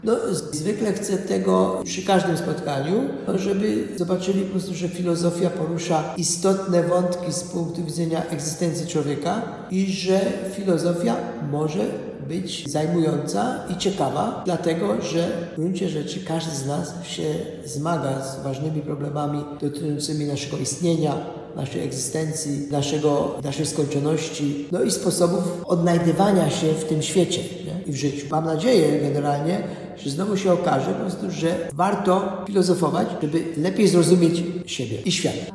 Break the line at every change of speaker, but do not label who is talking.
No, zwykle chcę tego przy każdym spotkaniu, żeby zobaczyli po prostu, że filozofia porusza istotne wątki z punktu widzenia egzystencji człowieka i że filozofia może być zajmująca i ciekawa, dlatego że w gruncie rzeczy każdy z nas się zmaga z ważnymi problemami dotyczącymi naszego istnienia, naszej egzystencji, naszej skończoności, no i sposobów odnajdywania się w tym świecie, nie? I w życiu. Mam nadzieję generalnie, że znowu się okaże po prostu, że warto filozofować, żeby lepiej zrozumieć siebie i świat.